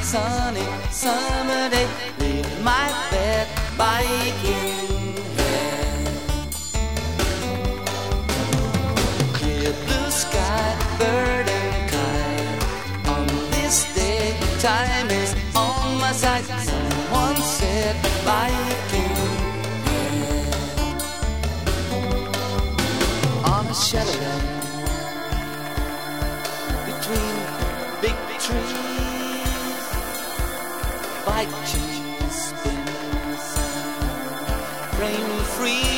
sunny summer day, leave my bed biking here. Clear blue sky, bird and kite. On this day, time is on my side. Someone said biking here. On a shadowland between big trees, bike chains spin, rain free.